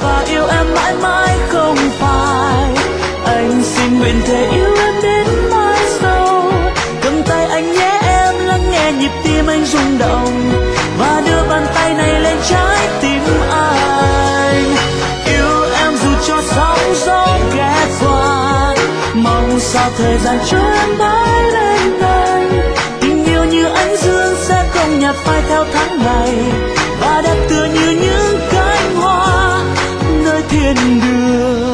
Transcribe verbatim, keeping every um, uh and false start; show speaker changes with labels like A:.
A: và yêu em mãi mãi không phải. Anh xin nguyện thề yêu em đến mãi sau. Cầm tay anh nhé em, lắng nghe nhịp tim anh rung động và đưa bàn tay này lên trái tim anh. Yêu em dù cho sóng gió ghé qua, mong sao thời gian cho em mãi bên anh. Tình yêu như ánh dương sẽ không nhạt phai theo tháng ngày, và đẹp tựa như những cánh hoa nơi thiên đường.